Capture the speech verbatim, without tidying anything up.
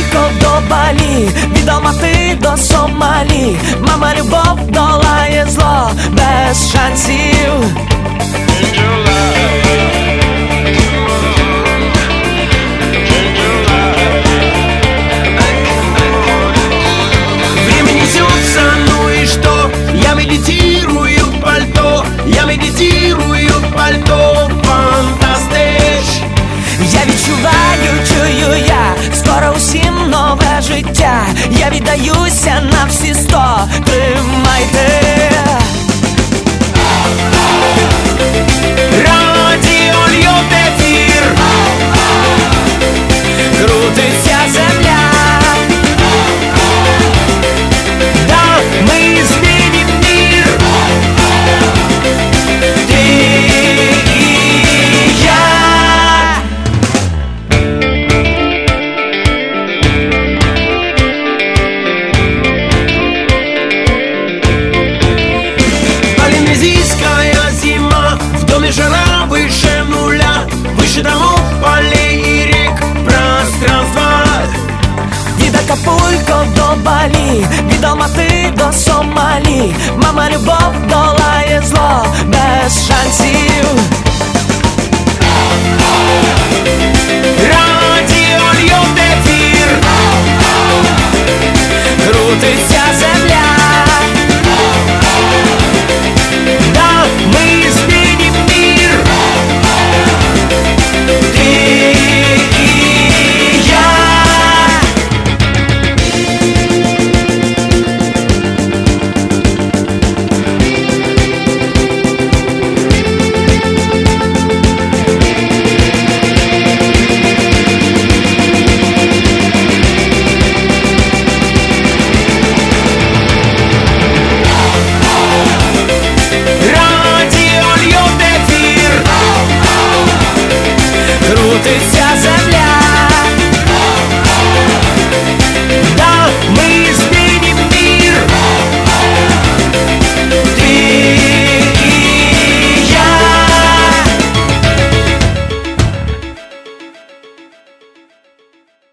Акапулько до Балі, від Алмати до Сомалі. Мама, любов долає зло без шансів. Времени несется, ну и что? Я медитирую в пальто, я медитирую в пальто, фантастич. Я відчуваю, чую я, скоро усім нове життя. Я віддаюся на всі сто, тримайте. Радіо льють ефір, крутиться земля. Да, ми зміним мир. Ти і я. Полинезийская зима, в доме жара выше нуля, выше домов, полей и рек, пространства. Від Акапулько до Балі, від Алмати до Сомалі. Мама, любов долає зло без шансів. Радіо льють